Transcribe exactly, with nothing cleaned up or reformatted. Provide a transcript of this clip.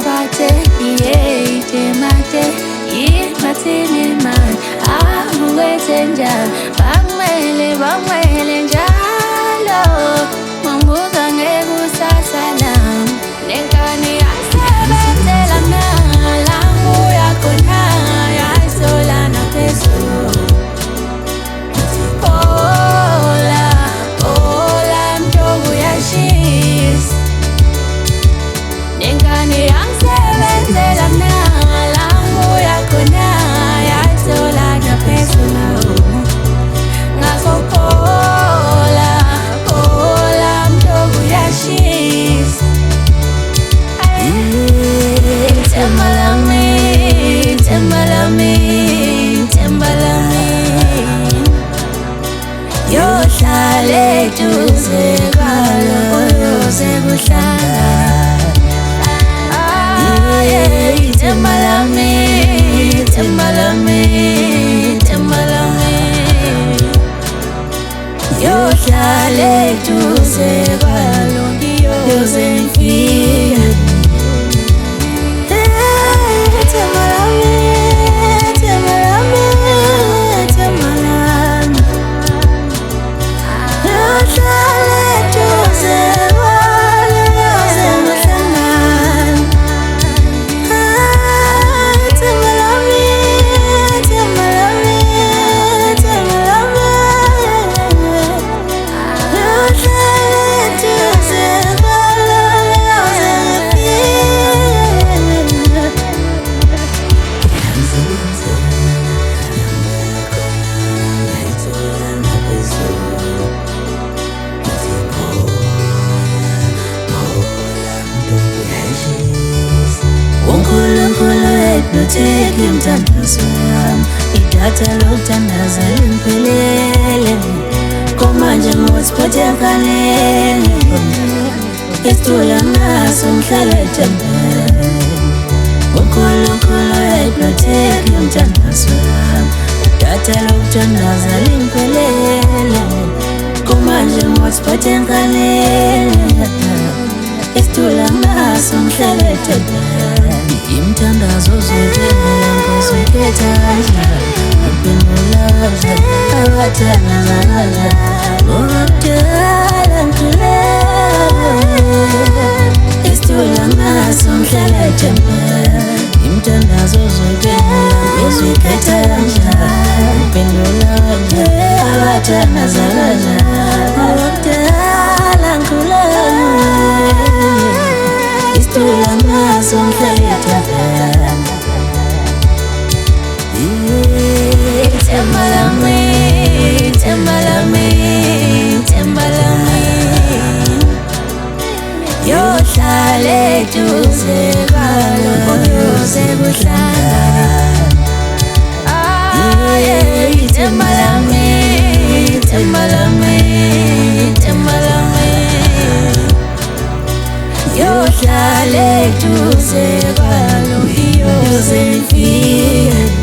Abate, yeah, Temate, yeah, Matini man, ah, Wetenja, Bangwele, Bangwele, Jalo, Mambuza Negu Sasalam, Nenkani Asabetela na, Lamu Yakuna, Yasolana Peso. Ola, Ola, Mjogu Yashis. Nengani ang sebenzela na langu yako na yasola na peso na ngako pola pola mdogo yashis tembalami tembalami tembalami yo hlale duze kwalo yoze kuhlala Tembalami, tembalami, tembalami. Yo hlale duze kwalo yoze ngifike. Tembalami, tembalami, tembalami. Yo hlale duze kwalo yoze ngifike. Take him to the swam. Idata lokutandaza limpelele. Komanje ngotspotyakalele. Isitula ngaso ngihlale tembele. Unkulunkulu take him to the swam. Idata lokutandaza limpelele. Komanje ngotspotyakalele. Isitula ngaso ngihlale tembele. Imthandazo zokwenela ngozokhetha uphendulaza abathanda nalala ngokudala ngikulela isithula ngaso ngihlala tembele imthandazo zokwenela ngozokhetha uphendulaza abathanda nalala ngokudala ngikulela isithula ngaso ngihlala tembele Tembalami, tembalami, tembalami. Yo hlale duze kwalo yoze kuhlala. Aye, tembalami, tembalami, tembalami. Yo hlale duze kwalo yoze ngifike.